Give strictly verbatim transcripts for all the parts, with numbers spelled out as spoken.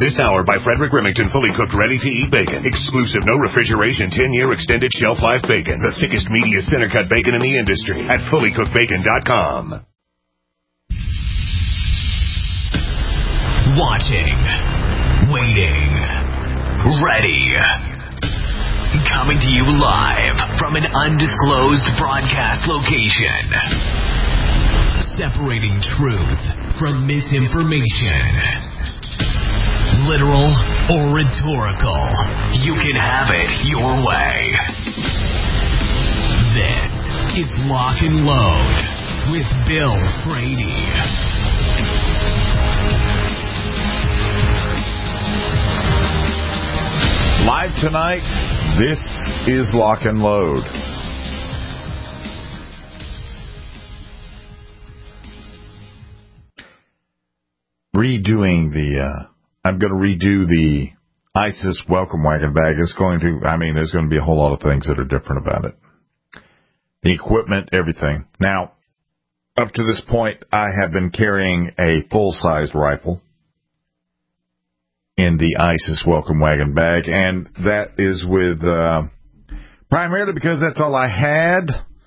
This hour by Frederick Remington, fully cooked, ready-to-eat bacon. Exclusive, no refrigeration, ten-year extended shelf life bacon. The thickest, meatiest, center-cut bacon in the industry at fully cooked bacon dot com. Watching, waiting, ready. Coming to you live from an undisclosed broadcast location. Separating truth from misinformation. Literal or rhetorical, you can have it your way. This is Lock and Load with Bill Frady. Live tonight, this is Lock and Load. Redoing the, uh, I'm going to redo the ISIS welcome wagon bag. It's going to, I mean, there's going to be a whole lot of things that are different about it. The equipment, everything. Now, up to this point, I have been carrying a full-sized rifle in the ISIS welcome wagon bag, and that is with, uh, primarily because that's all I had.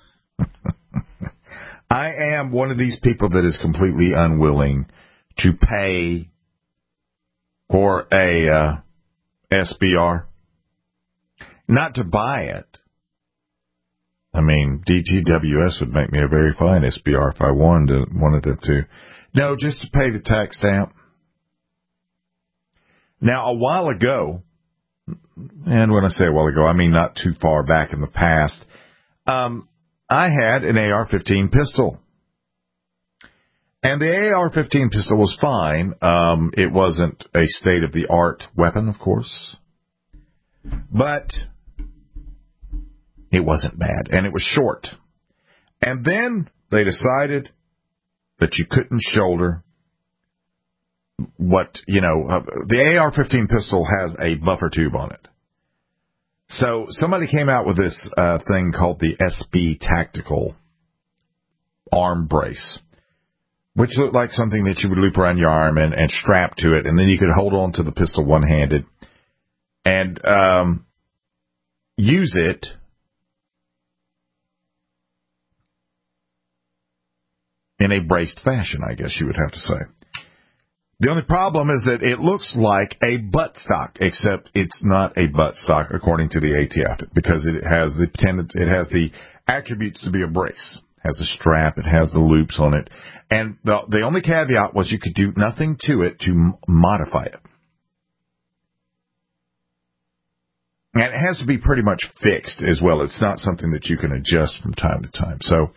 I am one of these people that is completely unwilling to pay for a uh, S B R. Not to buy it. I mean, D T W S would make me a very fine S B R if I wanted, wanted them to. No, just to pay the tax stamp. Now, a while ago, and when I say a while ago, I mean not too far back in the past, um, I had an A R fifteen pistol. And the A R fifteen pistol was fine. Um, it wasn't a state-of-the-art weapon, of course. But it wasn't bad. And it was short. And then they decided that you couldn't shoulder what, you know, uh, the A R fifteen pistol has a buffer tube on it. So somebody came out with this uh, thing called the S B Tactical arm brace, which looked like something that you would loop around your arm and, and strap to it, and then you could hold on to the pistol one-handed and um, use it in a braced fashion, I guess you would have to say. The only problem is that it looks like a buttstock, except it's not a buttstock according to the A T F, because it has the tendency, it has the attributes to be a brace. It has the strap, it has the loops on it, and the the only caveat was you could do nothing to it to m- modify it. And it has to be pretty much fixed as well. It's not something that you can adjust from time to time. So,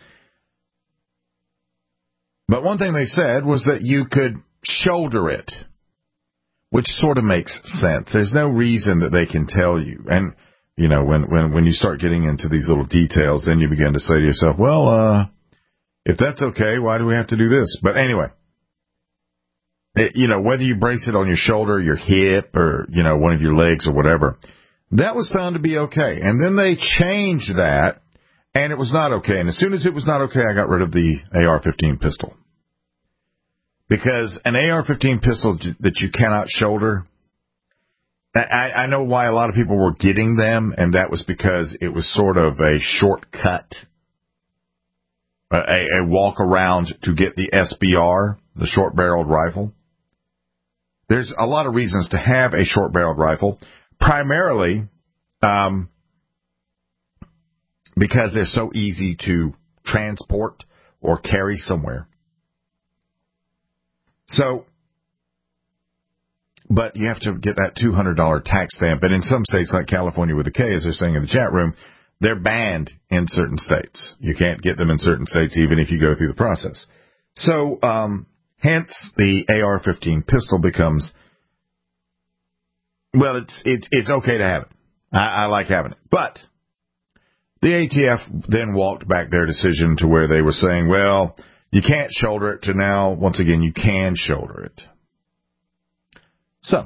but one thing they said was that you could shoulder it, which sort of makes sense. There's no reason that they can tell you. And, you know, when, when, when you start getting into these little details, then you begin to say to yourself, well, uh, if that's okay, why do we have to do this? But anyway, it, you know, whether you brace it on your shoulder, your hip, or, you know, one of your legs or whatever, that was found to be okay. And then they changed that, and it was not okay. And as soon as it was not okay, I got rid of the A R fifteen pistol. Because an A R fifteen pistol that you cannot shoulder, I, I know why a lot of people were getting them, and that was because it was sort of a shortcut, a, a walk around to get the S B R, the short-barreled rifle. There's a lot of reasons to have a short-barreled rifle, primarily um, because they're so easy to transport or carry somewhere. So, but you have to get that two hundred dollars tax stamp. And in some states, like California with a K, as they're saying in the chat room, they're banned in certain states. You can't get them in certain states even if you go through the process. So, um, hence the A R fifteen pistol becomes, well, it's it's it's okay to have it. I, I like having it. But the A T F then walked back their decision to where they were saying, well, you can't shoulder it, to now, once again, you can shoulder it. So,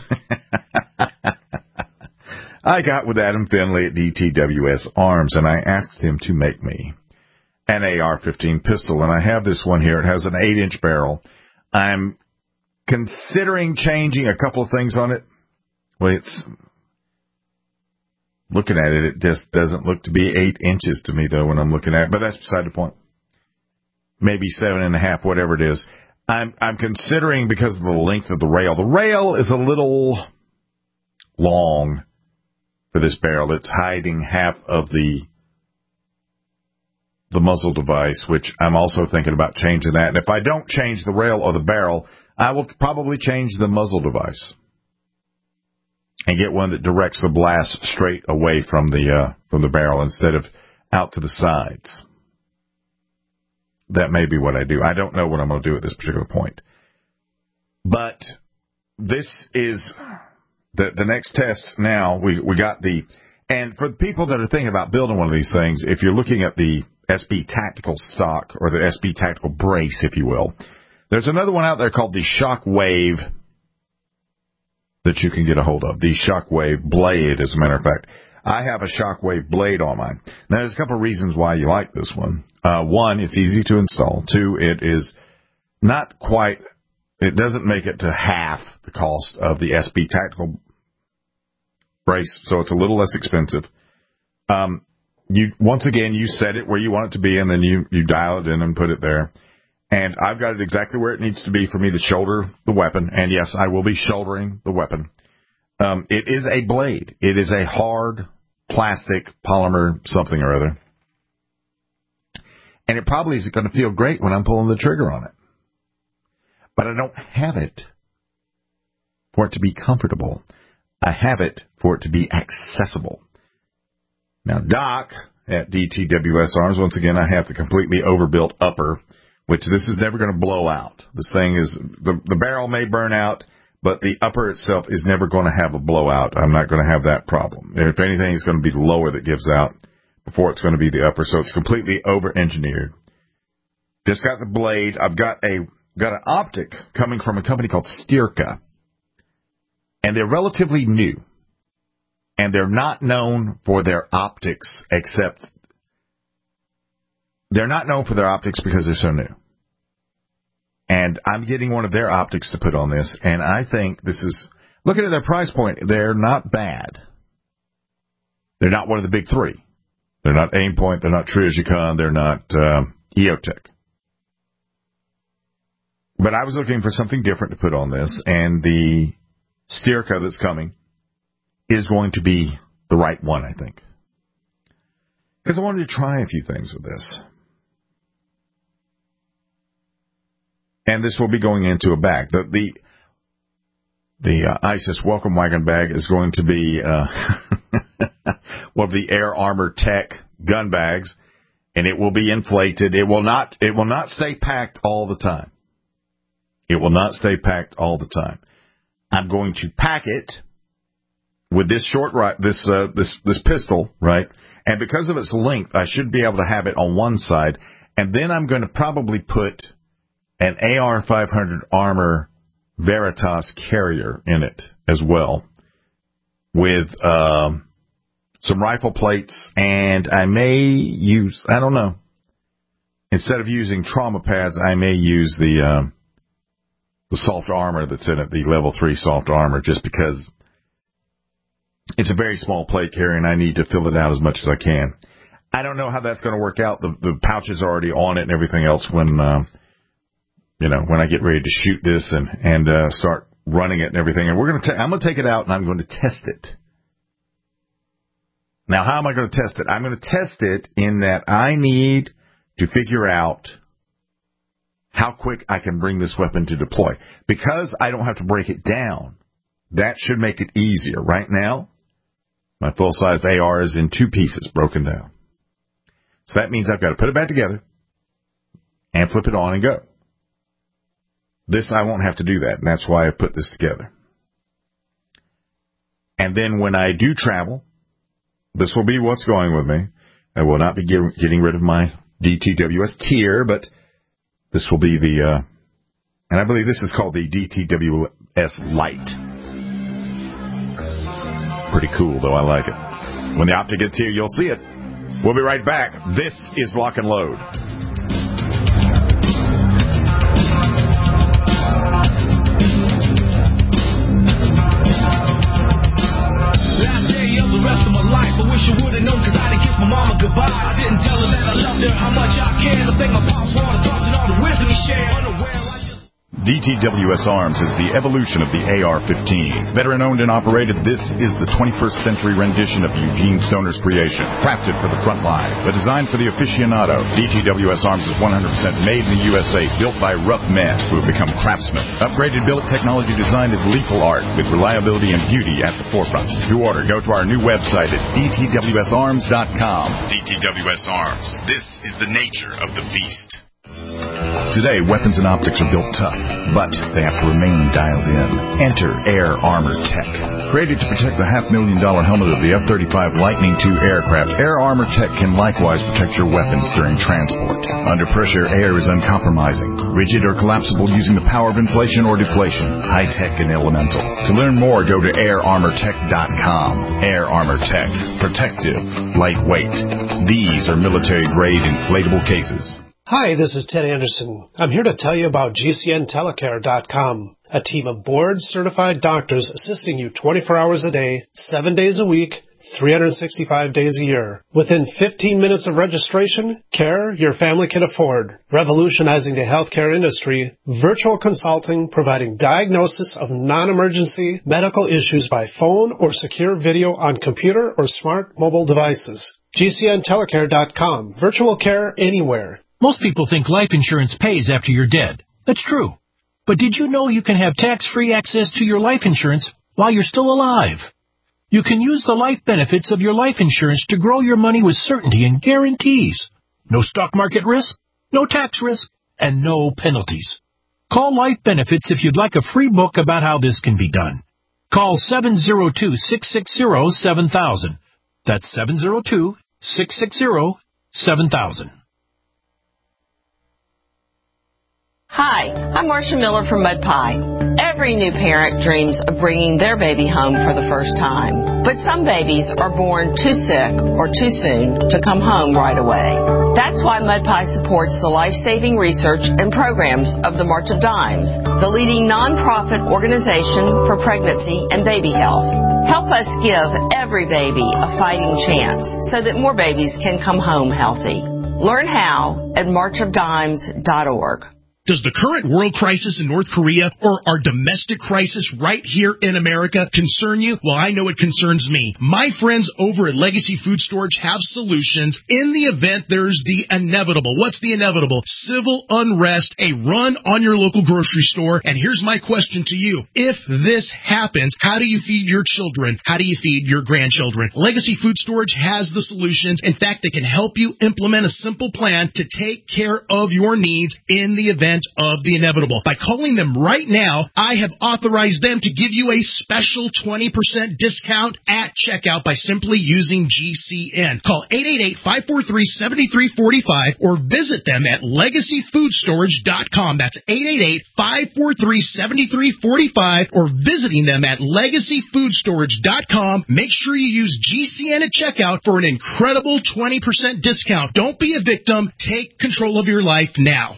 I got with Adam Finley at D T W S Arms, and I asked him to make me an A R fifteen pistol, and I have this one here. It has an eight-inch barrel. I'm considering changing a couple of things on it. Well, it's looking at it, it just doesn't look to be eight inches to me, though, when I'm looking at it. But that's beside the point. Maybe seven and a half, whatever it is. I'm I'm considering because of the length of the rail. The rail is a little long for this barrel. It's hiding half of the the muzzle device, which I'm also thinking about changing that. And if I don't change the rail or the barrel, I will probably change the muzzle device and get one that directs the blast straight away from the uh, from the barrel instead of out to the sides. That may be what I do. I don't know what I'm going to do at this particular point. But this is the the next test now. We, we got the... And for the people that are thinking about building one of these things, if you're looking at the S B Tactical stock, or the S B Tactical brace, if you will, there's another one out there called the Shockwave that you can get a hold of. The Shockwave Blade, as a matter of fact. I have a Shockwave Blade on mine. Now, there's a couple of reasons why you like this one. Uh, one, it's easy to install. Two, it is not quite, it doesn't make it to half the cost of the S B Tactical brace, so it's a little less expensive. Um, you once again, you set it where you want it to be, and then you, you dial it in and put it there. And I've got it exactly where it needs to be for me to shoulder the weapon. And, yes, I will be shouldering the weapon. Um, it is a blade. It is a hard plastic polymer something or other. And it probably is going to feel great when I'm pulling the trigger on it. But I don't have it for it to be comfortable. I have it for it to be accessible. Now, Doc at D T W S Arms, once again, I have the completely overbuilt upper, which this is never going to blow out. This thing is, the, the barrel may burn out, but the upper itself is never going to have a blowout. I'm not going to have that problem. If anything, it's going to be the lower that gives out before it's going to be the upper. So it's completely over-engineered. Just got the blade. I've got a got an optic coming from a company called Styrka. And they're relatively new. And they're not known for their optics, except they're not known for their optics because they're so new. And I'm getting one of their optics to put on this, and I think this is, looking at their price point, they're not bad. They're not one of the big three. They're not Aimpoint, they're not Trijicon, they're not uh, EOTech. But I was looking for something different to put on this, and the Styrka that's coming is going to be the right one, I think. Because I wanted to try a few things with this. And this will be going into a bag. The the, the uh, ISIS Welcome Wagon bag is going to be uh, one of the Air Armor Tech gun bags, and it will be inflated. It will not it will not stay packed all the time. It will not stay packed all the time. I'm going to pack it with this short right this uh, this this pistol, right? And because of its length, I should be able to have it on one side, and then I'm going to probably put an A R five hundred Armor Veritas carrier in it as well, with um, some rifle plates, and I may use, I don't know, instead of using trauma pads, I may use the um, the soft armor that's in it, the level three soft armor, just because it's a very small plate carrier, and I need to fill it out as much as I can. I don't know how that's going to work out. The, the pouch is already on it and everything else when... Uh, You know, when I get ready to shoot this and, and uh, start running it and everything. And we're going to, I'm going to take it out and I'm going to test it. Now, how am I going to test it? I'm going to test it in that I need to figure out how quick I can bring this weapon to deploy. Because I don't have to break it down, that should make it easier. Right now, my full-sized A R is in two pieces broken down. So that means I've got to put it back together and flip it on and go. This, I won't have to do that, and that's why I put this together. And then when I do travel, this will be what's going with me. I will not be get, getting rid of my D T W S tier, but this will be the, uh, and I believe this is called the D T W S Lite. Pretty cool, though. I like it. When the optic gets here, you'll see it. We'll be right back. This is Lock and Load. T W S Arms is the evolution of the A R fifteen. Veteran-owned and operated, this is the twenty-first century rendition of Eugene Stoner's creation. Crafted for the front line, but designed for the aficionado. D T W S Arms is one hundred percent made in the U S A, built by rough men who have become craftsmen. Upgraded billet technology designed as lethal art, with reliability and beauty at the forefront. To order, go to our new website at D T W S arms dot com. D T W S Arms. This is the nature of the beast. Today, weapons and optics are built tough, but they have to remain dialed in. Enter Air Armor Tech. Created to protect the half-million dollar helmet of the F thirty-five Lightning two aircraft, Air Armor Tech can likewise protect your weapons during transport. Under pressure, air is uncompromising, rigid or collapsible using the power of inflation or deflation, high-tech and elemental. To learn more, go to air armor tech dot com. Air Armor Tech. Protective. Lightweight. These are military-grade inflatable cases. Hi, this is Ted Anderson. I'm here to tell you about G C N telecare dot com, a team of board-certified doctors assisting you twenty-four hours a day, seven days a week, three hundred sixty-five days a year. Within fifteen minutes of registration, care your family can afford. Revolutionizing the healthcare industry, virtual consulting providing diagnosis of non-emergency medical issues by phone or secure video on computer or smart mobile devices. G C N telecare dot com. Virtual care anywhere. Most people think life insurance pays after you're dead. That's true. But did you know you can have tax-free access to your life insurance while you're still alive? You can use the life benefits of your life insurance to grow your money with certainty and guarantees. No stock market risk, no tax risk, and no penalties. Call Life Benefits if you'd like a free book about how this can be done. Call seven zero two, six six zero, seven thousand. That's seven zero two, six six zero, seven thousand. Hi, I'm Marcia Miller from Mud Pie. Every new parent dreams of bringing their baby home for the first time. But some babies are born too sick or too soon to come home right away. That's why Mud Pie supports the life-saving research and programs of the March of Dimes, the leading nonprofit organization for pregnancy and baby health. Help us give every baby a fighting chance so that more babies can come home healthy. Learn how at march of dimes dot org. Does the current world crisis in North Korea or our domestic crisis right here in America concern you? Well, I know it concerns me. My friends over at Legacy Food Storage have solutions in the event there's the inevitable. What's the inevitable? Civil unrest, a run on your local grocery store. And here's my question to you. If this happens, how do you feed your children? How do you feed your grandchildren? Legacy Food Storage has the solutions. In fact, they can help you implement a simple plan to take care of your needs in the event of the inevitable. By calling them right now, I have authorized them to give you a special twenty percent discount at checkout by simply using G C N. Call eight eight eight, five four three, seven three four five or visit them at legacy food storage dot com. That's eight eight eight, five four three, seven three four five or visiting them at legacy food storage dot com. Make sure you use G C N at checkout for an incredible twenty percent discount. Don't be a victim. Take control of your life now.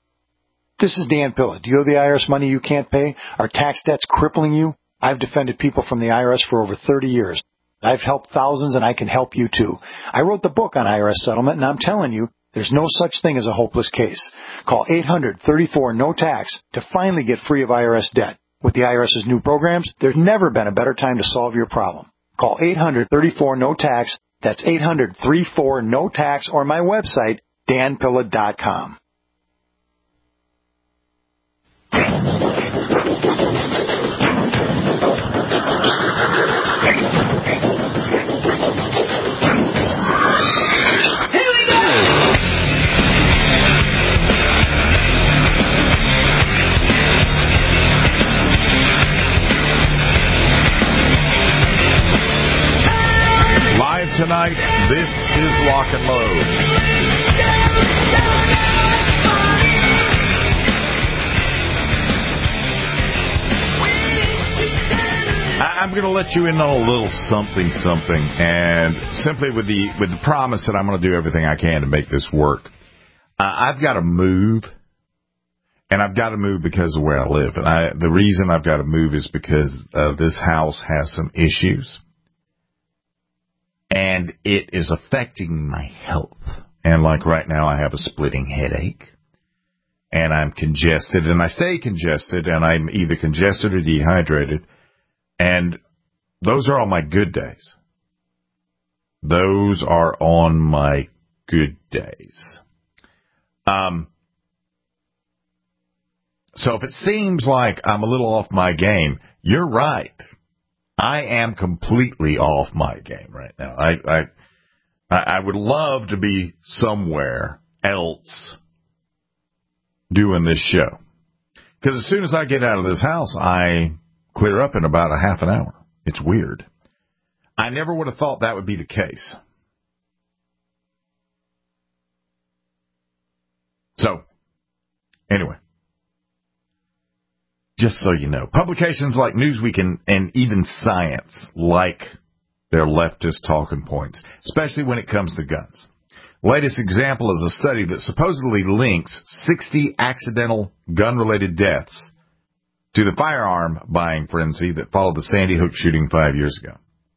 This is Dan Pilla. Do you owe the I R S money you can't pay? Are tax debts crippling you? I've defended people from the I R S for over thirty years. I've helped thousands, and I can help you, too. I wrote the book on I R S settlement, and I'm telling you, there's no such thing as a hopeless case. Call eight hundred, thirty-four, no tax to finally get free of I R S debt. With the IRS's new programs, there's never been a better time to solve your problem. Call eight hundred, thirty-four, no tax. That's eight hundred, thirty-four, no tax, or my website, dan pilla dot com. Live tonight, this is Lock and Load. I'm going to let you in on a little something, something, and simply with the with the promise that I'm going to do everything I can to make this work. Uh, I've got to move, and I've got to move because of where I live. And I, the reason I've got to move is because uh, this house has some issues, and it is affecting my health. And like right now, I have a splitting headache, and I'm congested, and I stay congested, and I'm either congested or dehydrated, and those are all my good days. Those are on my good days. Um, so if it seems like I'm a little off my game, you're right. I am completely off my game right now. I, I, I would love to be somewhere else doing this show. Because as soon as I get out of this house, I clear up in about a half an hour. It's weird. I never would have thought that would be the case. So, anyway, just so you know, publications like Newsweek and, and even Science like their leftist talking points, especially when it comes to guns. Latest example is a study that supposedly links sixty accidental gun-related deaths to the firearm buying frenzy that followed the Sandy Hook shooting five years ago.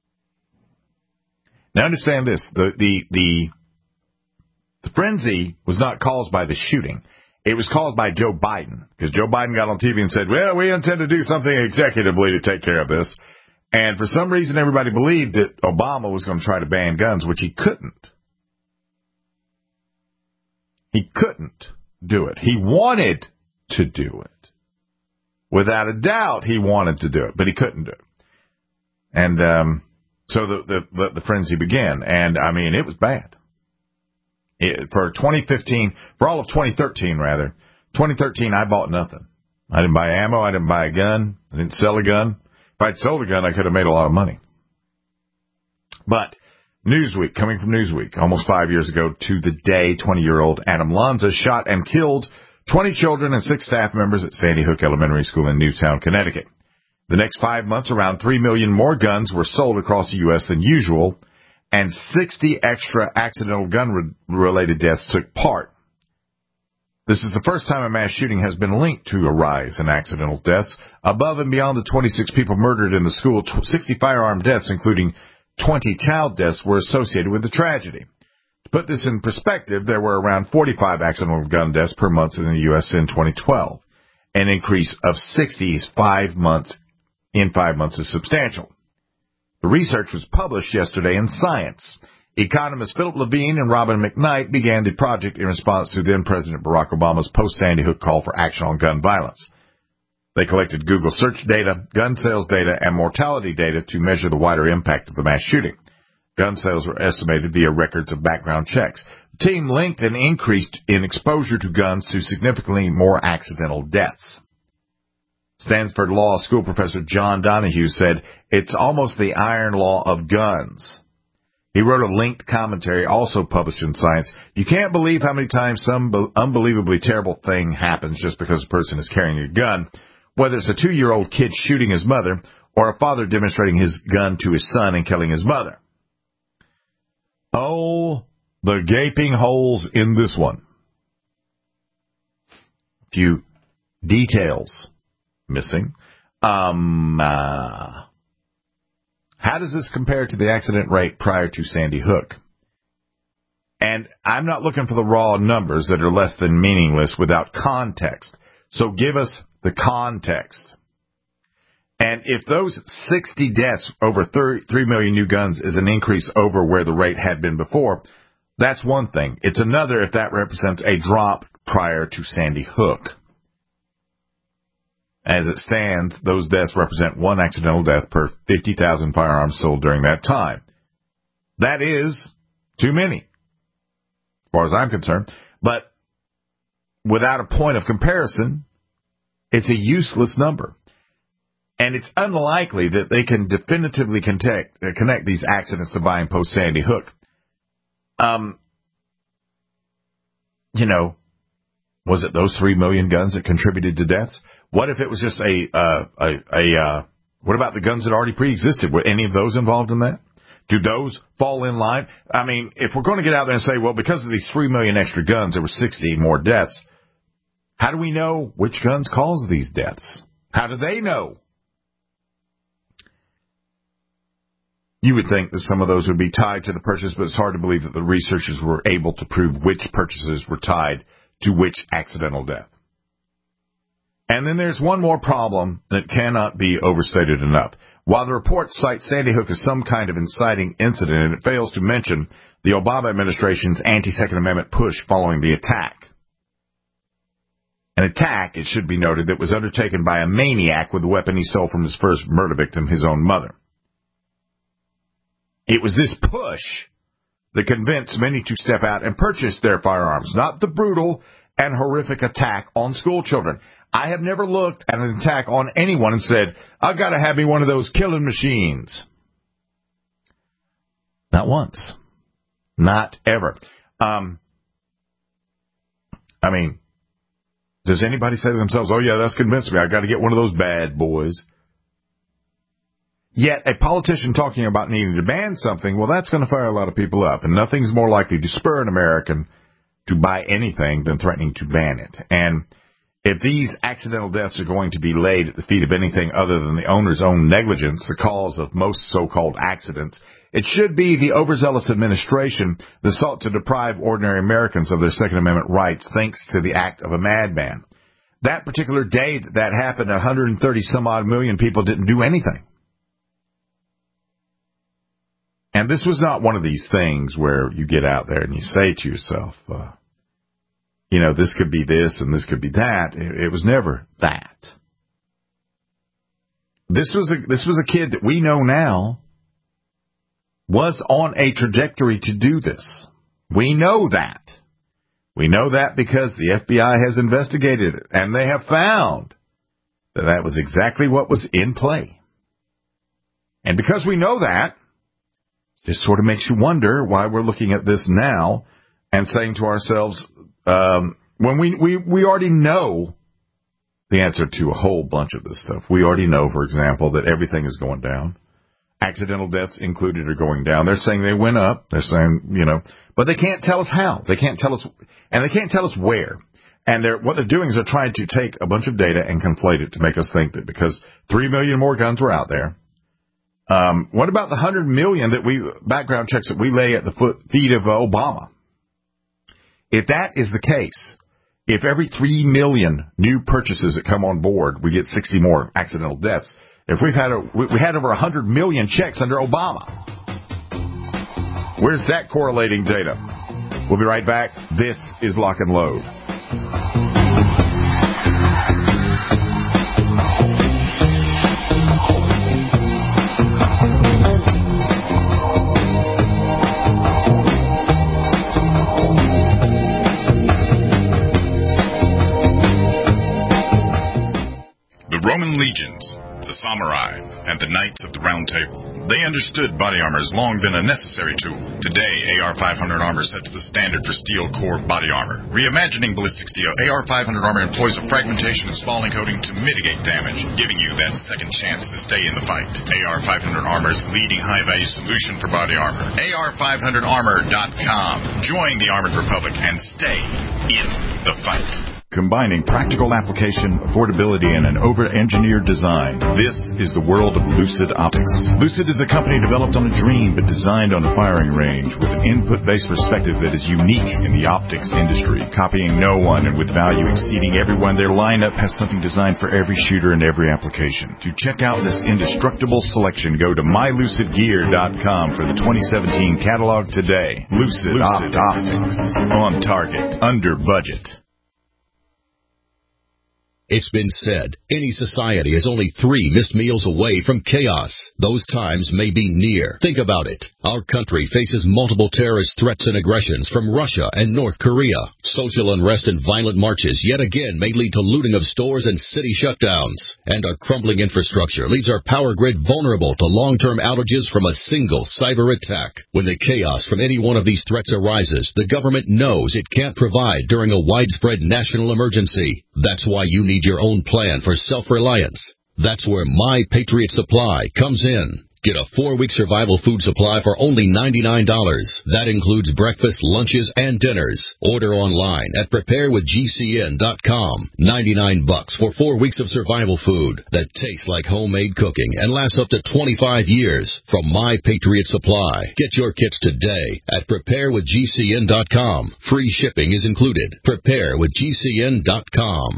Now understand this, the, the, the, the frenzy was not caused by the shooting. It was caused by Joe Biden, because Joe Biden got on T V and said, well, we intend to do something executively to take care of this. And for some reason, everybody believed that Obama was going to try to ban guns, which he couldn't. He couldn't do it. He wanted to do it. Without a doubt, he wanted to do it, but he couldn't do it. And um, so the, the, the, the frenzy began. And, I mean, it was bad. It, for twenty fifteen, for all of twenty thirteen, rather, twenty thirteen, I bought nothing. I didn't buy ammo. I didn't buy a gun. I didn't sell a gun. If I'd sold a gun, I could have made a lot of money. But Newsweek, coming from Newsweek, almost five years ago to the day, twenty-year-old Adam Lanza shot and killed twenty children and six staff members at Sandy Hook Elementary School in Newtown, Connecticut. The next five months, around three million more guns were sold across the U S than usual, and sixty extra accidental gun-related deaths took part. This is the first time a mass shooting has been linked to a rise in accidental deaths. Above and beyond the twenty-six people murdered in the school, sixty firearm deaths, including twenty child deaths, were associated with the tragedy. To put this in perspective, there were around forty-five accidental gun deaths per month in the U S in twenty twelve. An increase of sixty five months in five months is substantial. The research was published yesterday in Science. Economists Philip Levine and Robin McKnight began the project in response to then-President Barack Obama's post-Sandy Hook call for action on gun violence. They collected Google search data, gun sales data, and mortality data to measure the wider impact of the mass shooting. Gun sales were estimated via records of background checks. The team linked an increase in exposure to guns to significantly more accidental deaths. Stanford Law School professor John Donahue said, it's almost the iron law of guns. He wrote a linked commentary also published in Science. You can't believe how many times some unbelievably terrible thing happens just because a person is carrying a gun, whether it's a two-year-old kid shooting his mother or a father demonstrating his gun to his son and killing his mother. Oh, the gaping holes in this one. A few details missing. Um, uh, how does this compare to the accident rate prior to Sandy Hook? And I'm not looking for the raw numbers that are less than meaningless without context. So give us the context. And if those sixty deaths over three million new guns is an increase over where the rate had been before, that's one thing. It's another if that represents a drop prior to Sandy Hook. As it stands, those deaths represent one accidental death per fifty thousand firearms sold during that time. That is too many, as far as I'm concerned. But without a point of comparison, it's a useless number. And it's unlikely that they can definitively connect, uh, connect these accidents to buying post-Sandy Hook. Um, you know, was it those three million guns that contributed to deaths? What if it was just a, uh, a, a uh, what about the guns that already pre-existed? Were any of those involved in that? Do those fall in line? I mean, if we're going to get out there and say, well, because of these three million extra guns, there were sixty more deaths, how do we know which guns caused these deaths? How do they know? You would think that some of those would be tied to the purchase, but it's hard to believe that the researchers were able to prove which purchases were tied to which accidental death. And then there's one more problem that cannot be overstated enough. While the report cites Sandy Hook as some kind of inciting incident, it fails to mention the Obama administration's anti-Second Amendment push following the attack. An attack, it should be noted, that was undertaken by a maniac with the weapon he stole from his first murder victim, his own mother. It was this push that convinced many to step out and purchase their firearms, not the brutal and horrific attack on school children. I have never looked at an attack on anyone and said, I've got to have me one of those killing machines. Not once. Not ever. Um, I mean, does anybody say to themselves, oh, yeah, that's convinced me. I've got to get one of those bad boys. Yet a politician talking about needing to ban something, well, that's going to fire a lot of people up. And nothing's more likely to spur an American to buy anything than threatening to ban it. And if these accidental deaths are going to be laid at the feet of anything other than the owner's own negligence, the cause of most so-called accidents, it should be the overzealous administration that sought to deprive ordinary Americans of their Second Amendment rights thanks to the act of a madman. That particular day that that happened, one hundred thirty some odd million people didn't do anything. And this was not one of these things where you get out there and you say to yourself, uh, you know, this could be this and this could be that. It, it was never that. This was a, this was a kid that we know now was on a trajectory to do this. We know that. We know that because the F B I has investigated it, and they have found that that was exactly what was in play. And because we know that, it sort of makes you wonder why we're looking at this now and saying to ourselves, um, when we, we, we already know the answer to a whole bunch of this stuff. We already know, for example, that everything is going down. Accidental deaths included are going down. They're saying they went up. They're saying, you know, but they can't tell us how. They can't tell us, and they can't tell us where. And they're, what they're doing is they're trying to take a bunch of data and conflate it to make us think that because three million more guns were out there. Um, what about the one hundred million that we, background checks that we lay at the foot, feet of Obama? If that is the case, if every three million new purchases that come on board, we get sixty more accidental deaths. If we've had a, we had over one hundred million checks under Obama, where's that correlating data? We'll be right back. This is Lock and Load. The Roman legions, the samurai, and the knights of the Round Table. They understood body armor has long been a necessary tool. Today, A R five hundred armor sets the standard for steel core body armor. Reimagining ballistic steel, A R five hundred armor employs a fragmentation and spalling coating to mitigate damage, giving you that second chance to stay in the fight. A R five hundred armor is the leading high-value solution for body armor. A R five hundred armor dot com. Join the Armored Republic and stay in the fight. Combining practical application, affordability, and an over-engineered design. This is the world of Lucid Optics. Lucid is a company developed on a dream but designed on a firing range with an input-based perspective that is unique in the optics industry. Copying no one and with value exceeding everyone, their lineup has something designed for every shooter and every application. To check out this indestructible selection, go to my lucid gear dot com for the twenty seventeen catalog today. Lucid, Lucid Optics. On target. Under budget. It's been said, any society is only three missed meals away from chaos. Those times may be near. Think about it. Our country faces multiple terrorist threats and aggressions from Russia and North Korea. Social unrest and violent marches yet again may lead to looting of stores and city shutdowns. And our crumbling infrastructure leaves our power grid vulnerable to long-term outages from a single cyber attack. When the chaos from any one of these threats arises, the government knows it can't provide during a widespread national emergency. That's why you need your own plan for self-reliance. That's where My Patriot Supply comes in. Get a four-week survival food supply for only ninety-nine dollars. That includes breakfast, lunches, and dinners. Order online at prepare with G C N dot com. ninety-nine bucks for four weeks of survival food that tastes like homemade cooking and lasts up to twenty-five years from My Patriot Supply. Get your kits today at prepare with G C N dot com. Free shipping is included. prepare with G C N dot com.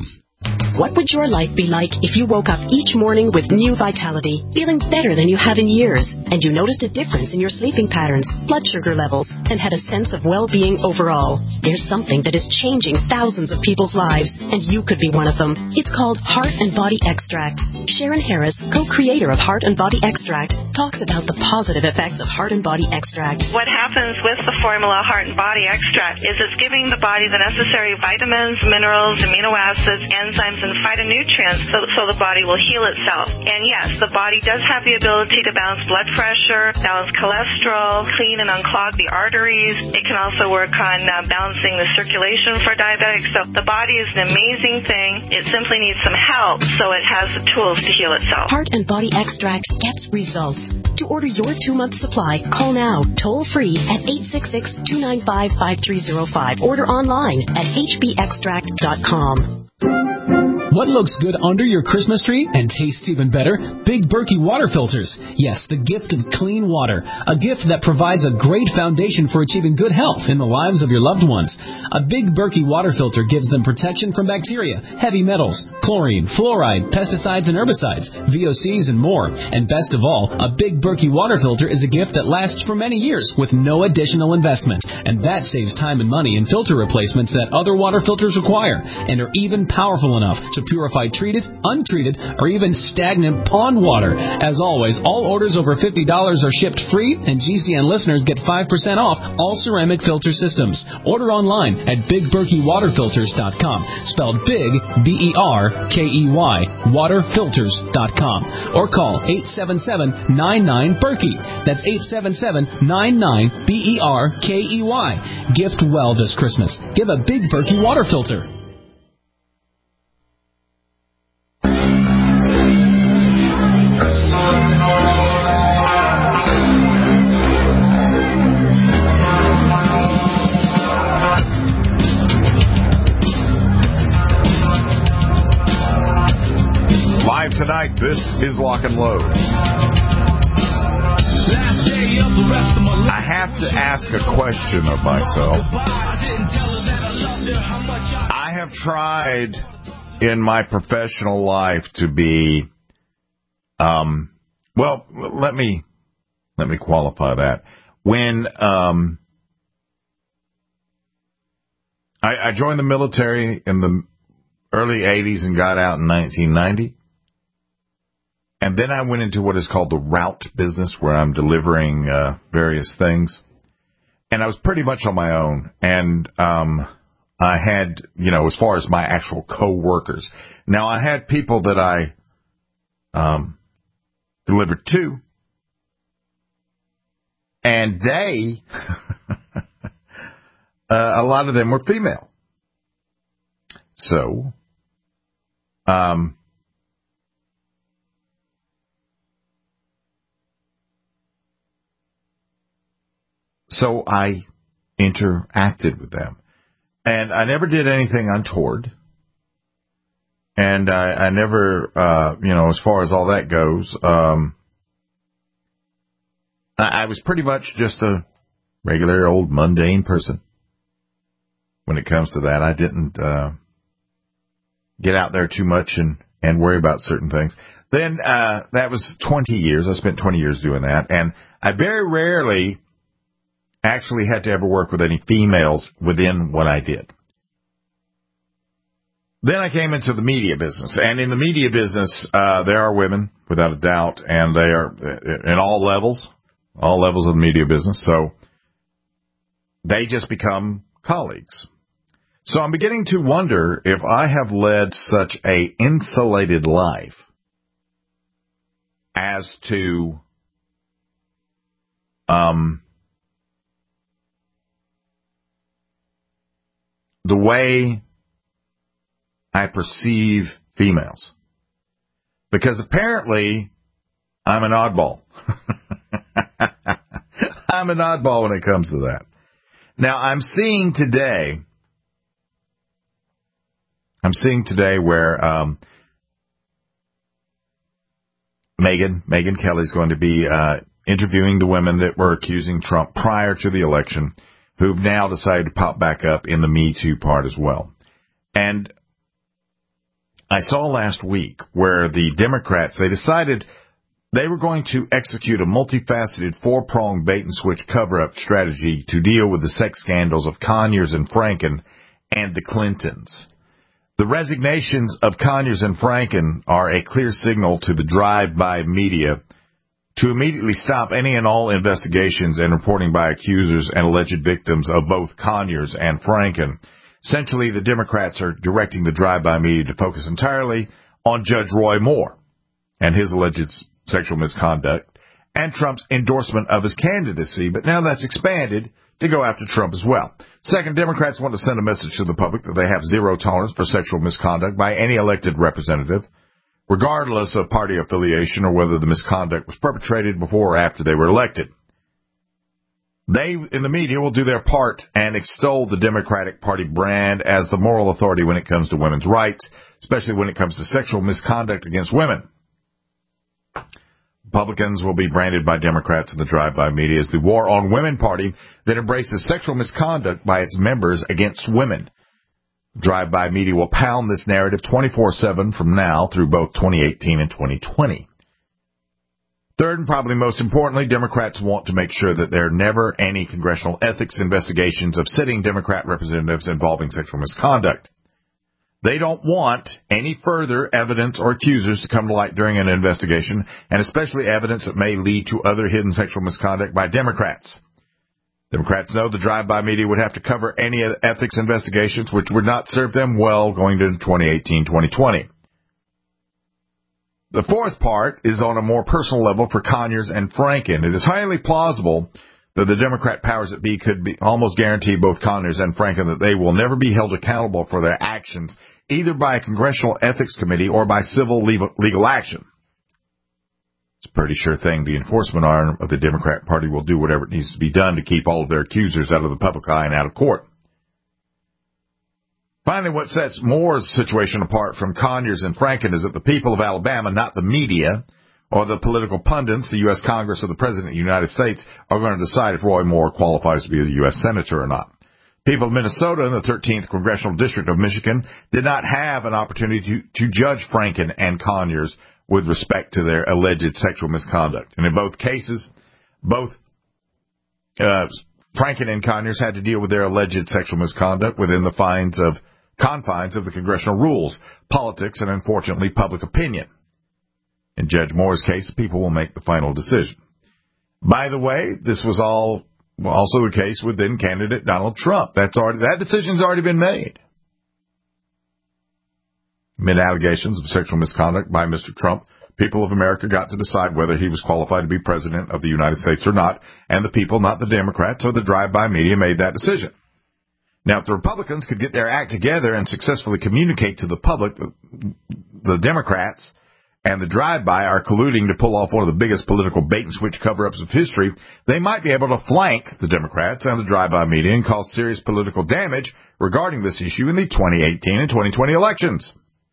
What would your life be like if you woke up each morning with new vitality, feeling better than you have in years, and you noticed a difference in your sleeping patterns, blood sugar levels, and had a sense of well-being overall? There's something that is changing thousands of people's lives, and you could be one of them. It's called Heart and Body Extract. Sharon Harris, co-creator of Heart and Body Extract, talks about the positive effects of Heart and Body Extract. What happens with the formula Heart and Body Extract is it's giving the body the necessary vitamins, minerals, amino acids, enzymes, and phytonutrients so, so the body will heal itself. And yes, the body does have the ability to balance blood pressure, balance cholesterol, clean and unclog the arteries. It can also work on uh, balancing the circulation for diabetics. So the body is an amazing thing. It simply needs some help so it has the tools to heal itself. Heart and Body Extract gets results. To order your two-month supply, call now, toll-free at eight six six, two nine five, five three zero five. Order online at h b extract dot com. What looks good under your Christmas tree and tastes even better? Big Berkey water filters. Yes, the gift of clean water. A gift that provides a great foundation for achieving good health in the lives of your loved ones. A Big Berkey water filter gives them protection from bacteria, heavy metals, chlorine, fluoride, pesticides and herbicides, V O Cs and more. And best of all, a Big Berkey water filter is a gift that lasts for many years with no additional investment. And that saves time and money in filter replacements that other water filters require and are even powerful enough to purify treated, untreated, or even stagnant pond water. As always, all orders over fifty dollars are shipped free, and G C N listeners get five percent off all ceramic filter systems. Order online at big berkey water filters dot com, spelled big, B E R K E Y, water filters dot com, or call eight seven seven, nine nine, Berkey. That's eight seven seven, nine nine, B E R K E Y. Gift well this Christmas. Give a Big Berkey water filter. Tonight, this is Lock and Load. I have to ask a question of myself. I have tried in my professional life to be, um, well, let me let me qualify that. When um, I, I joined the military in the early eighties and got out in nineteen ninety. And then I went into what is called the route business, where I'm delivering uh, various things. And I was pretty much on my own. And um, I had, you know, as far as my actual co-workers. Now, I had people that I um, delivered to. And they, uh, a lot of them were female. So, um. So I interacted with them. And I never did anything untoward. And I, I never, uh, you know, as far as all that goes, um, I, I was pretty much just a regular old mundane person when it comes to that. I didn't uh, get out there too much and, and worry about certain things. Then uh, that was twenty years. I spent twenty years doing that. And I very rarely actually had to ever work with any females within what I did. Then I came into the media business. And in the media business, uh, there are women, without a doubt, and they are in all levels, all levels of the media business. So they just become colleagues. So I'm beginning to wonder if I have led such a insulated life as to um. the way I perceive females. Because apparently, I'm an oddball. I'm an oddball when it comes to that. Now, I'm seeing today, I'm seeing today where um, Megyn, Megyn Kelly is going to be uh, interviewing the women that were accusing Trump prior to the election, who've now decided to pop back up in the Me Too part as well. And I saw last week where the Democrats, they decided they were going to execute a multifaceted four-pronged bait-and-switch cover-up strategy to deal with the sex scandals of Conyers and Franken and the Clintons. The resignations of Conyers and Franken are a clear signal to the drive-by media to immediately stop any and all investigations and reporting by accusers and alleged victims of both Conyers and Franken. Essentially, the Democrats are directing the drive-by media to focus entirely on Judge Roy Moore and his alleged sexual misconduct and Trump's endorsement of his candidacy, but now that's expanded to go after Trump as well. Second, Democrats want to send a message to the public that they have zero tolerance for sexual misconduct by any elected representative, regardless of party affiliation or whether the misconduct was perpetrated before or after they were elected. They, in the media, will do their part and extol the Democratic Party brand as the moral authority when it comes to women's rights, especially when it comes to sexual misconduct against women. Republicans will be branded by Democrats in the drive-by media as the war on women party that embraces sexual misconduct by its members against women. Drive-by media will pound this narrative twenty-four seven from now through both twenty eighteen and twenty twenty. Third, and probably most importantly, Democrats want to make sure that there are never any congressional ethics investigations of sitting Democrat representatives involving sexual misconduct. They don't want any further evidence or accusers to come to light during an investigation, and especially evidence that may lead to other hidden sexual misconduct by Democrats. Democrats know the drive-by media would have to cover any ethics investigations, which would not serve them well going into twenty eighteen twenty twenty. The fourth part is on a more personal level for Conyers and Franken. It is highly plausible that the Democrat powers that be could be almost guarantee both Conyers and Franken that they will never be held accountable for their actions, either by a congressional ethics committee or by civil legal action. It's a pretty sure thing the enforcement arm of the Democrat Party will do whatever it needs to be done to keep all of their accusers out of the public eye and out of court. Finally, what sets Moore's situation apart from Conyers and Franken is that the people of Alabama, not the media or the political pundits, the U S Congress or the President of the United States, are going to decide if Roy Moore qualifies to be a U S Senator or not. People of Minnesota and the thirteenth Congressional District of Michigan did not have an opportunity to, to judge Franken and Conyers with respect to their alleged sexual misconduct. And in both cases, both uh, Franken and Conyers had to deal with their alleged sexual misconduct within the fines of confines of the congressional rules, politics, and unfortunately public opinion. In Judge Moore's case, people will make the final decision. By the way, this was all also the case with then candidate Donald Trump. That's already that decision's already been made. Amid allegations of sexual misconduct by Mister Trump, people of America got to decide whether he was qualified to be president of the United States or not, and the people, not the Democrats or the drive-by media, made that decision. Now, if the Republicans could get their act together and successfully communicate to the public that the Democrats and the drive-by are colluding to pull off one of the biggest political bait-and-switch cover-ups of history, they might be able to flank the Democrats and the drive-by media and cause serious political damage regarding this issue in the twenty eighteen and twenty twenty elections,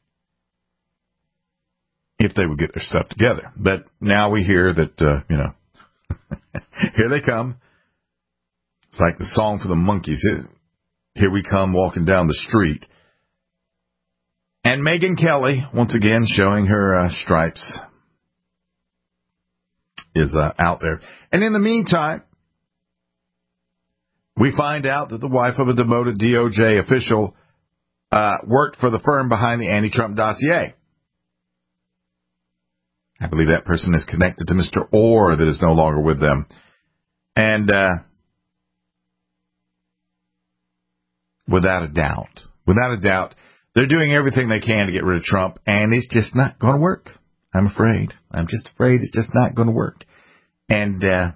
if they would get their stuff together. But now we hear that, uh, you know, here they come. It's like the song for the Monkees. Here we come walking down the street. And Megyn Kelly, once again showing her uh, stripes, is uh, out there. And in the meantime, we find out that the wife of a demoted D O J official uh, worked for the firm behind the anti-Trump dossier. I believe that person is connected to Mister Orr that is no longer with them. And uh, without a doubt, without a doubt, they're doing everything they can to get rid of Trump, and it's just not going to work. I'm afraid. I'm just afraid it's just not going to work. And uh,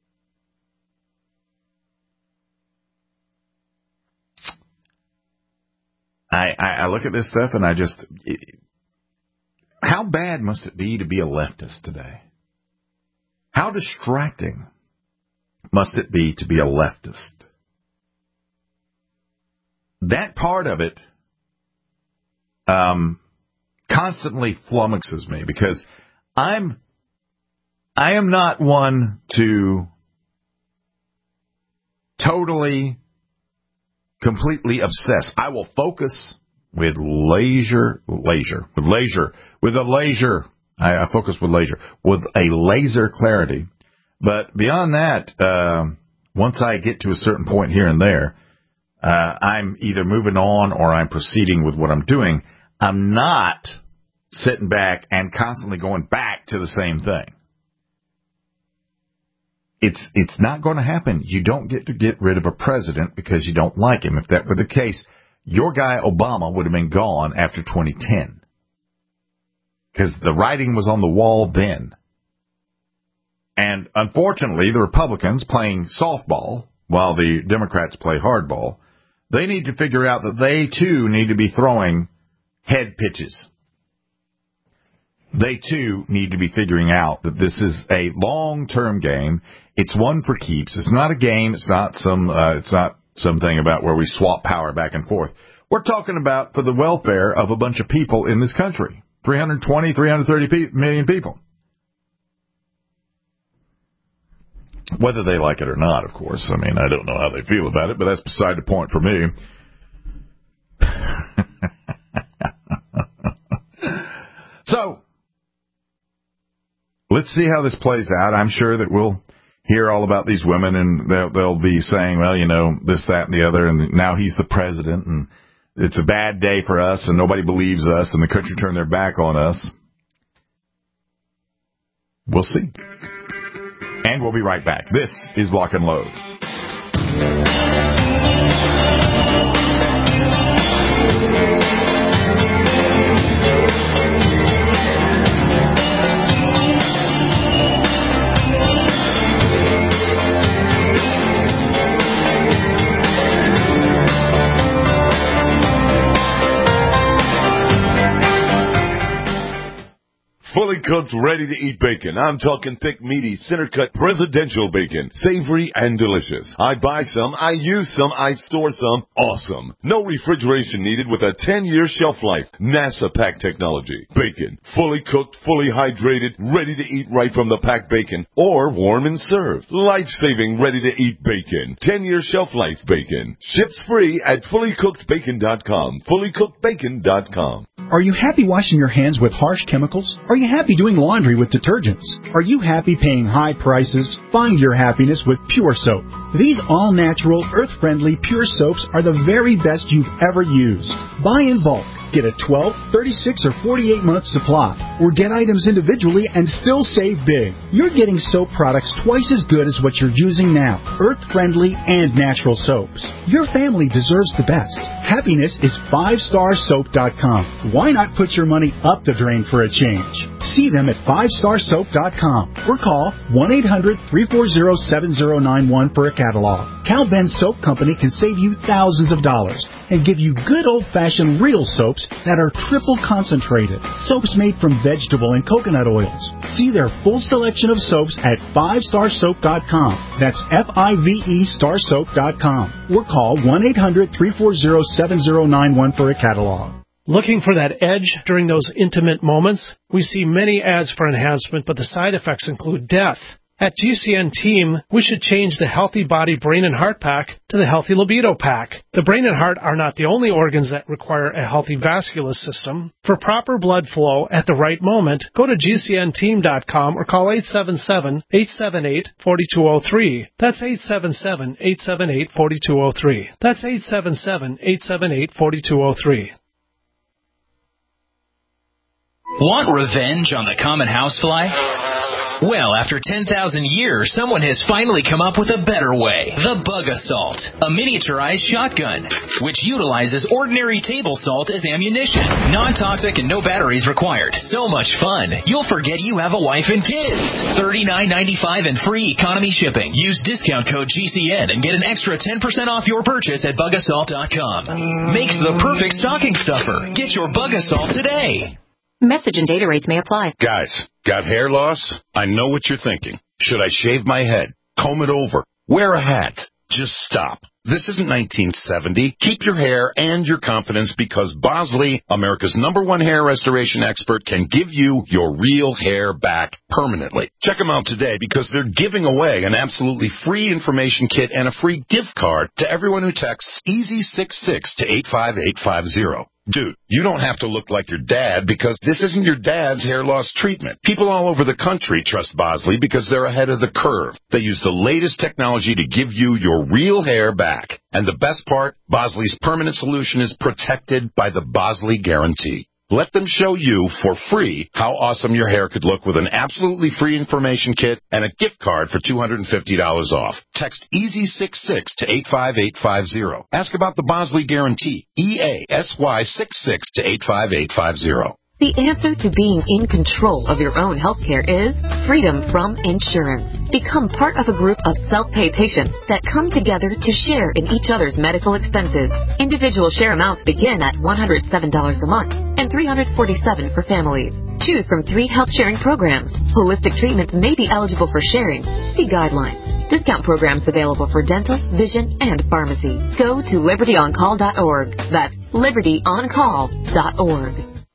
I, I, I look at this stuff, and I just... It, how bad must it be to be a leftist today? How distracting must it be to be a leftist? That part of it um, constantly flummoxes me because I'm I am not one to totally, completely obsess. I will focus with leisure, leisure, with leisure, with a laser. I, I focus with laser, with a laser clarity. But beyond that, uh, once I get to a certain point here and there, uh, I'm either moving on or I'm proceeding with what I'm doing. I'm not sitting back and constantly going back to the same thing. It's it's not going to happen. You don't get to get rid of a president because you don't like him. If that were the case, your guy Obama would have been gone after twenty ten. Because the writing was on the wall then. And unfortunately, the Republicans playing softball while the Democrats play hardball, they need to figure out that they too need to be throwing head pitches. They, too, need to be figuring out that this is a long-term game. It's one for keeps. It's not a game. It's not some, uh, it's not something about where we swap power back and forth. We're talking about for the welfare of a bunch of people in this country. three hundred twenty, three hundred thirty pe- million people. Whether they like it or not, of course. I mean, I don't know how they feel about it, but that's beside the point for me. So, let's see how this plays out. I'm sure that we'll hear all about these women, and they'll, they'll be saying, well, you know, this, that, and the other, and now he's the president, and it's a bad day for us, and nobody believes us, and the country turned their back on us. We'll see. And we'll be right back. This is Lock and Load. Fully cooked, ready-to-eat bacon. I'm talking thick, meaty, center-cut presidential bacon. Savory and delicious. I buy some, I use some, I store some. Awesome. No refrigeration needed with a ten-year shelf life. NASA pack technology. Bacon. Fully cooked, fully hydrated, ready to eat right from the packed bacon. Or warm and served. Life-saving, ready-to-eat bacon. ten-year shelf life bacon. Ships free at fully cooked bacon dot com. fully cooked bacon dot com. Are you happy washing your hands with harsh chemicals? Are you happy doing laundry with detergents? Are you happy paying high prices? Find your happiness with Pure Soap. These all-natural, earth-friendly Pure Soaps are the very best you've ever used. Buy in bulk. Get a twelve, thirty-six, or forty-eight month supply. Or get items individually and still save big. You're getting soap products twice as good as what you're using now. Earth-friendly and natural soaps. Your family deserves the best. Happiness is five star soap dot com. Why not put your money up the drain for a change? See them at five star soap dot com or call one eight hundred, three four zero, seven zero nine one for a catalog. Cal Ben Soap Company can save you thousands of dollars and give you good old-fashioned real soaps that are triple concentrated. Soaps made from vegetable and coconut oils. See their full selection of soaps at five star soap dot com. That's F I V E star soap dot com. Or call one eight hundred, three four zero, seven zero nine one for a catalog. Looking for that edge during those intimate moments? We see many ads for enhancement, but the side effects include death. At G C N Team, we should change the Healthy Body Brain and Heart Pack to the Healthy Libido Pack. The brain and heart are not the only organs that require a healthy vascular system. For proper blood flow at the right moment, go to G C N team dot com or call eight seven seven, eight seven eight, four two zero three. That's eight seven seven, eight seven eight, four two zero three. That's eight seven seven, eight seven eight, four two zero three. Want revenge on the common housefly? Well, after ten thousand years, someone has finally come up with a better way. The Bug Assault, a miniaturized shotgun, which utilizes ordinary table salt as ammunition. Non-toxic and no batteries required. So much fun, you'll forget you have a wife and kids. thirty-nine ninety-five and free economy shipping. Use discount code G C N and get an extra ten percent off your purchase at bug assault dot com. Makes the perfect stocking stuffer. Get your Bug Assault today. Message and data rates may apply. Guys, got hair loss? I know what you're thinking. Should I shave my head? Comb it over? Wear a hat? Just stop. This isn't nineteen seventy. Keep your hair and your confidence because Bosley, America's number one hair restoration expert, can give you your real hair back permanently. Check them out today because they're giving away an absolutely free information kit and a free gift card to everyone who texts EASY six six to eight five eight five zero. Dude, you don't have to look like your dad because this isn't your dad's hair loss treatment. People all over the country trust Bosley because they're ahead of the curve. They use the latest technology to give you your real hair back. And the best part, Bosley's permanent solution is protected by the Bosley Guarantee. Let them show you for free how awesome your hair could look with an absolutely free information kit and a gift card for two hundred fifty dollars off. Text EASY sixty-six to eight five eight five zero. Ask about the Bosley Guarantee. E A S Y sixty-six to eight five eight five zero. The answer to being in control of your own healthcare is freedom from insurance. Become part of a group of self-pay patients that come together to share in each other's medical expenses. Individual share amounts begin at one hundred seven dollars a month and three hundred forty-seven dollars for families. Choose from three health sharing programs. Holistic treatments may be eligible for sharing. See guidelines. Discount programs available for dental, vision, and pharmacy. Go to liberty on call dot org. That's liberty on call dot org.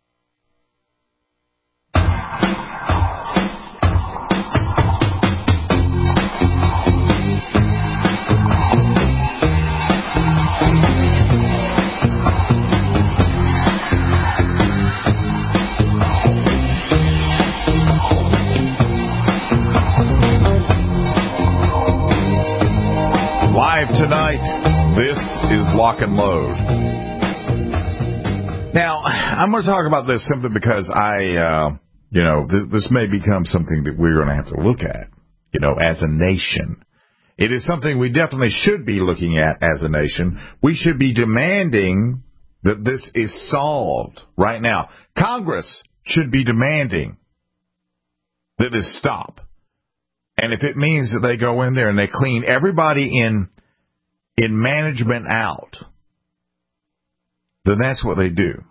Live tonight, this is Lock and Load. Now, I'm going to talk about this simply because I, uh, you know, this, this may become something that we're going to have to look at, you know, as a nation. It is something we definitely should be looking at as a nation. We should be demanding that this is solved right now. Congress should be demanding that this stop. And if it means that they go in there and they clean everybody in in management out, then that's what they do.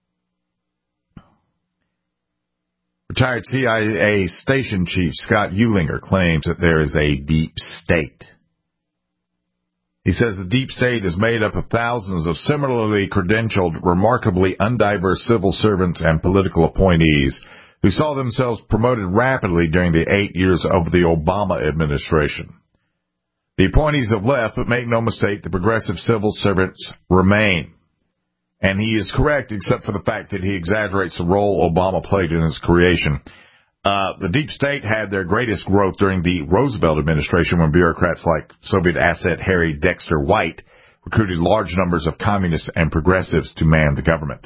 Retired C I A station chief Scott Ulinger claims that there is a deep state. He says the deep state is made up of thousands of similarly credentialed, remarkably undiverse civil servants and political appointees who saw themselves promoted rapidly during the eight years of the Obama administration. The appointees have left, but make no mistake, the progressive civil servants remain. And he is correct, except for the fact that he exaggerates the role Obama played in his creation. Uh, the deep state had their greatest growth during the Roosevelt administration when bureaucrats like Soviet asset Harry Dexter White recruited large numbers of communists and progressives to man the government.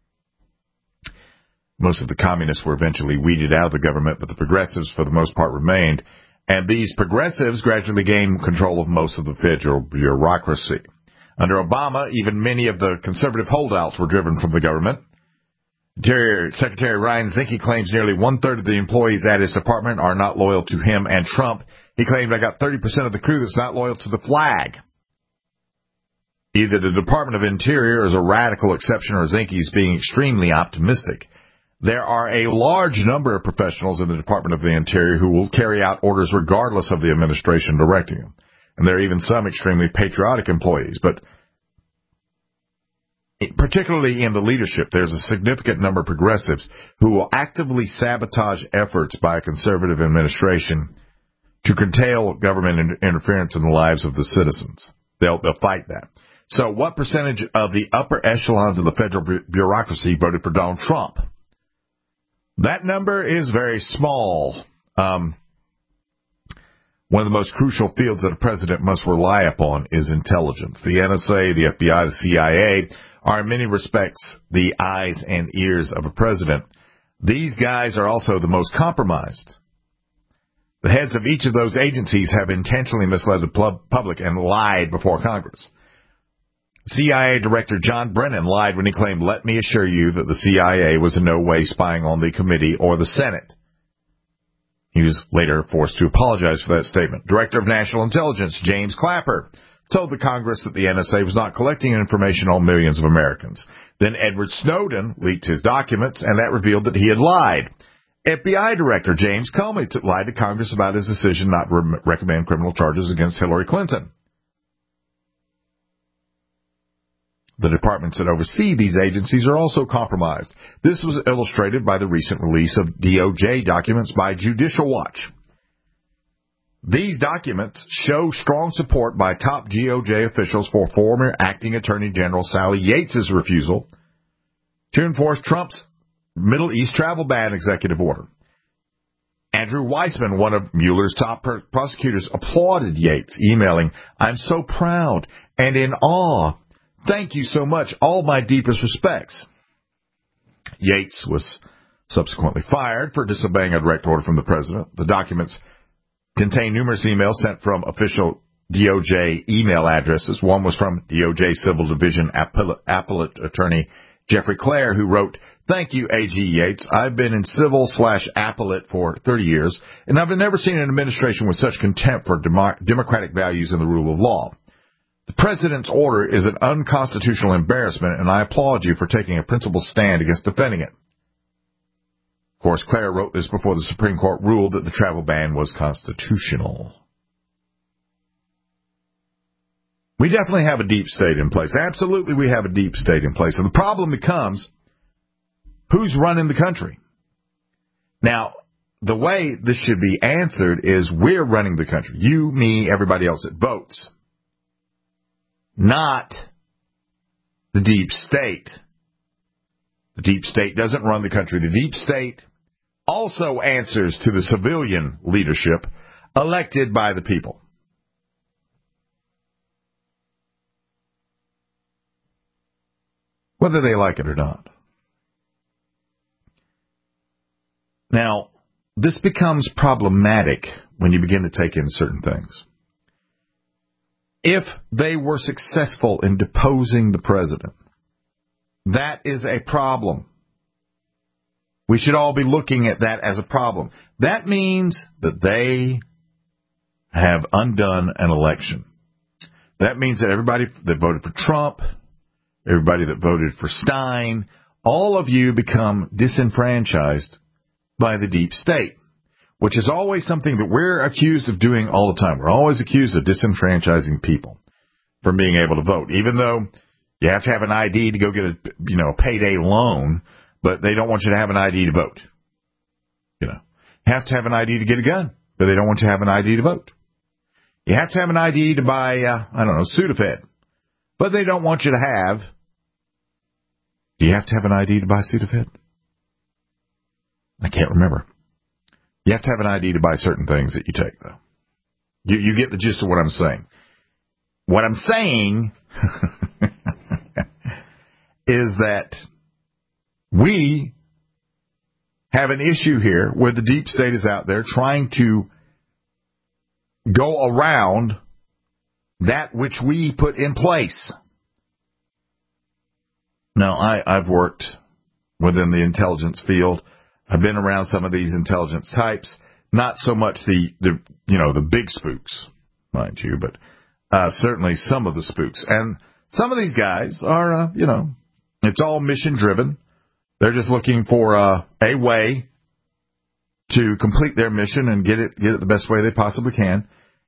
Most of the communists were eventually weeded out of the government, but the progressives, for the most part, remained. And these progressives gradually gained control of most of the federal bureaucracy. Under Obama, even many of the conservative holdouts were driven from the government. Interior Secretary Ryan Zinke claims nearly one-third of the employees at his department are not loyal to him and Trump. He claimed, I got thirty percent of the crew that's not loyal to the flag. Either the Department of Interior is a radical exception or Zinke's being extremely optimistic. There are a large number of professionals in the Department of the Interior who will carry out orders regardless of the administration directing them. And there are even some extremely patriotic employees. But particularly in the leadership, there's a significant number of progressives who will actively sabotage efforts by a conservative administration to curtail government interference in the lives of the citizens. They'll, they'll fight that. So what percentage of the upper echelons of the federal bureaucracy voted for Donald Trump? That number is very small. Um, one of the most crucial fields that a president must rely upon is intelligence. The N S A, the F B I, the C I A are in many respects the eyes and ears of a president. These guys are also the most compromised. The heads of each of those agencies have intentionally misled the public and lied before Congress. C I A Director John Brennan lied when he claimed, let me assure you that the C I A was in no way spying on the committee or the Senate. He was later forced to apologize for that statement. Director of National Intelligence James Clapper told the Congress that the N S A was not collecting information on millions of Americans. Then Edward Snowden leaked his documents, and that revealed that he had lied. F B I Director James Comey lied to Congress about his decision not to re- recommend criminal charges against Hillary Clinton. The departments that oversee these agencies are also compromised. This was illustrated by the recent release of D O J documents by Judicial Watch. These documents show strong support by top D O J officials for former Acting Attorney General Sally Yates's refusal to enforce Trump's Middle East travel ban executive order. Andrew Weissman, one of Mueller's top per- prosecutors, applauded Yates, emailing, "I'm so proud and in awe. Thank you so much. All my deepest respects." Yates was subsequently fired for disobeying a direct order from the president. The documents contain numerous emails sent from official D O J email addresses. One was from D O J Civil Division Appellate, Appellate Attorney Jeffrey Clare, who wrote, "Thank you, A G Yates. I've been in civil slash appellate for thirty years, and I've never seen an administration with such contempt for demo- democratic values and the rule of law. The president's order is an unconstitutional embarrassment, and I applaud you for taking a principled stand against defending it." Of course, Clare wrote this before the Supreme Court ruled that the travel ban was constitutional. We definitely have a deep state in place. Absolutely, we have a deep state in place. And the problem becomes, who's running the country? Now, the way this should be answered is we're running the country. You, me, everybody else that votes. Not the deep state. The deep state doesn't run the country. The deep state also answers to the civilian leadership elected by the people. Whether they like it or not. Now, this becomes problematic when you begin to take in certain things. If they were successful in deposing the president, that is a problem. We should all be looking at that as a problem. That means that they have undone an election. That means that everybody that voted for Trump, everybody that voted for Stein, all of you become disenfranchised by the deep state, which is always something that we're accused of doing all the time. We're always accused of disenfranchising people from being able to vote, even though you have to have an I D to go get a, you know, a payday loan, but they don't want you to have an I D to vote. You know, you have to have an I D to get a gun, but they don't want you to have an I D to vote. You have to have an I D to buy, uh, I don't know, Sudafed, but they don't want you to have. Do you have to have an I D to buy Sudafed? I can't remember. You have to have an I D to buy certain things that you take, though. You, you get the gist of what I'm saying. What I'm saying is that we have an issue here where the deep state is out there trying to go around that which we put in place. Now, I, I've worked within the intelligence field. I've been around some of these intelligence types. Not so much the, the you know, the big spooks, mind you, but uh, certainly some of the spooks. And some of these guys are, uh, you know, it's all mission-driven. They're just looking for uh, a way to complete their mission and get it get it the best way they possibly can.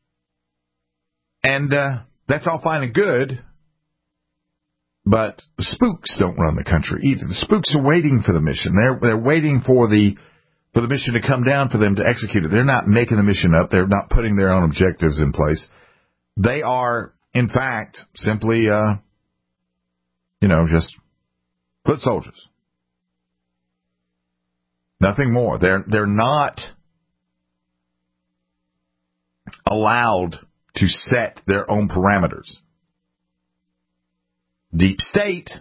And uh, that's all fine and good. But the spooks don't run the country either. The spooks are waiting for the mission. They're they're waiting for the for the mission to come down for them to execute it. They're not making the mission up. They're not putting their own objectives in place. They are, in fact, simply, uh, you know, just foot soldiers. Nothing more. They're they're not allowed to set their own parameters. Deep state,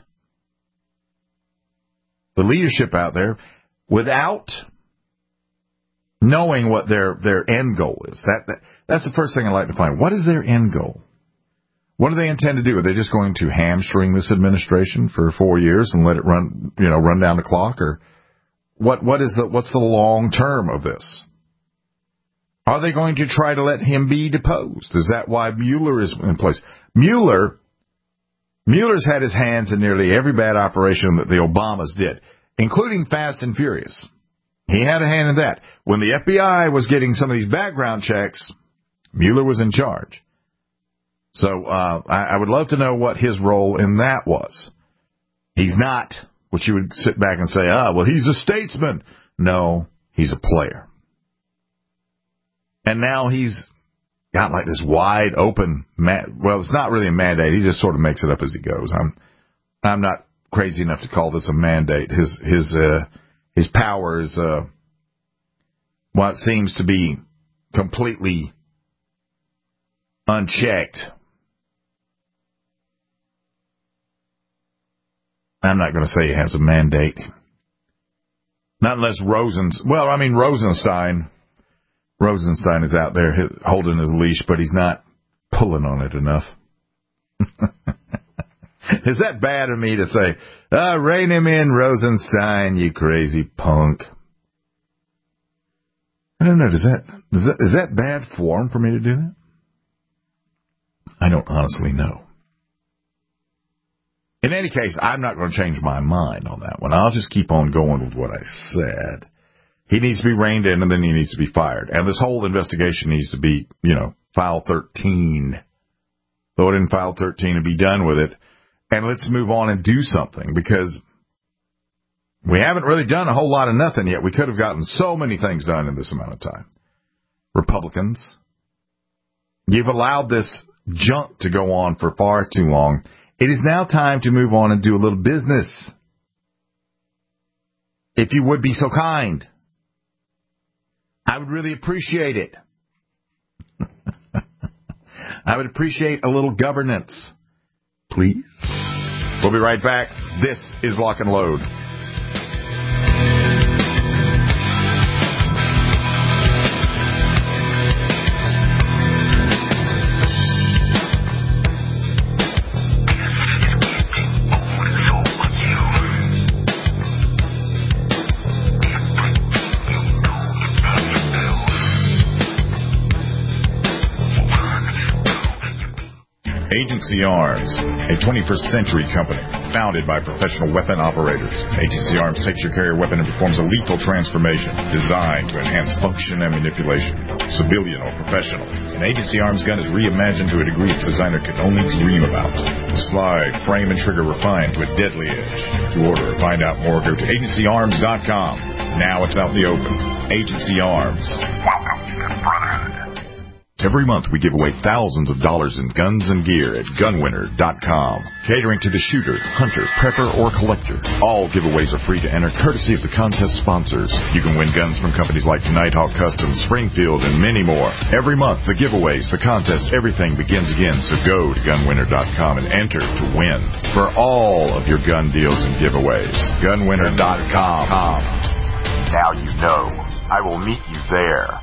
the leadership out there, without knowing what their, their end goal is. That, that that's the first thing I like to find. What is their end goal? What do they intend to do? Are they just going to hamstring this administration for four years and let it run, you know, run down the clock? Or what? What is the what's the long term of this? Are they going to try to let him be deposed? Is that why Mueller is in place? Mueller. Mueller's had his hands in nearly every bad operation that the Obamas did, including Fast and Furious. He had a hand in that. When the F B I was getting some of these background checks, Mueller was in charge. So uh, I, I would love to know what his role in that was. He's not what you would sit back and say, ah, well, he's a statesman. No, he's a player. And now he's got like this wide open, ma- well, it's not really a mandate. He just sort of makes it up as he goes. I'm, I'm not crazy enough to call this a mandate. His his uh, his power is uh, what seems to be completely unchecked. I'm not going to say he has a mandate. Not unless Rosens... Well, I mean, Rosenstein... Rosenstein is out there holding his leash, but he's not pulling on it enough. Is that bad of me to say, ah, rein him in, Rosenstein, you crazy punk? I don't know, does that, does that, is that bad form for me to do that? I don't honestly know. In any case, I'm not going to change my mind on that one. I'll just keep on going with what I said. He needs to be reined in, and then he needs to be fired. And this whole investigation needs to be, you know, file thirteen. Throw it in file thirteen and be done with it. And let's move on and do something, because we haven't really done a whole lot of nothing yet. We could have gotten so many things done in this amount of time. Republicans, you've allowed this junk to go on for far too long. It is now time to move on and do a little business. If you would be so kind, I would really appreciate it. I would appreciate a little governance. Please. We'll be right back. This is Lock and Load. Agency Arms, a twenty-first century company founded by professional weapon operators. Agency Arms takes your carrier weapon and performs a lethal transformation designed to enhance function and manipulation, civilian or professional. An Agency Arms gun is reimagined to a degree its designer could only dream about. The slide, frame, and trigger refined to a deadly edge. To order or find out more, go to agency arms dot com. Now it's out in the open. Agency Arms. Welcome to the Brotherhood. Every month we give away thousands of dollars in guns and gear at gun winner dot com. Catering to the shooter, hunter, prepper, or collector. All giveaways are free to enter, courtesy of the contest sponsors. You can win guns from companies like Nighthawk Customs, Springfield, and many more. Every month, the giveaways, the contests, everything begins again. So go to gun winner dot com and enter to win for all of your gun deals and giveaways. gun winner dot com. Now you know. I will meet you there.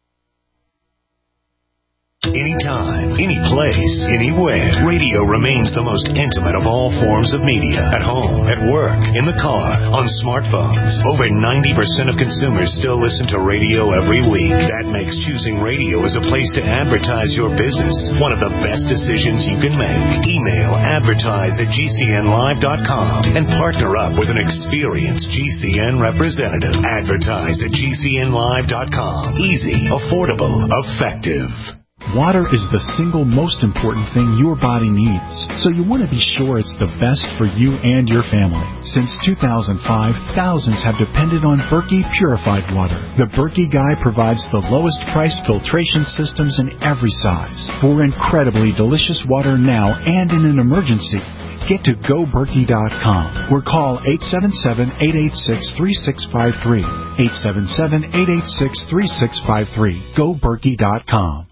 Anytime, any place, anywhere. Radio remains the most intimate of all forms of media. At home, at work, in the car, on smartphones. Over ninety percent of consumers still listen to radio every week. That makes choosing radio as a place to advertise your business one of the best decisions you can make. Email advertise at G C N live dot com and partner up with an experienced G C N representative. Advertise at G C N live dot com. Easy, affordable, effective. Water is the single most important thing your body needs, so you want to be sure it's the best for you and your family. Since two thousand five, thousands have depended on Berkey purified water. The Berkey Guy provides the lowest priced filtration systems in every size for incredibly delicious water now and in an emergency. Get to go berkey dot com or call eight seven seven, eight eight six, three six five three. eight seven seven, eight eight six, three six five three. go berkey dot com.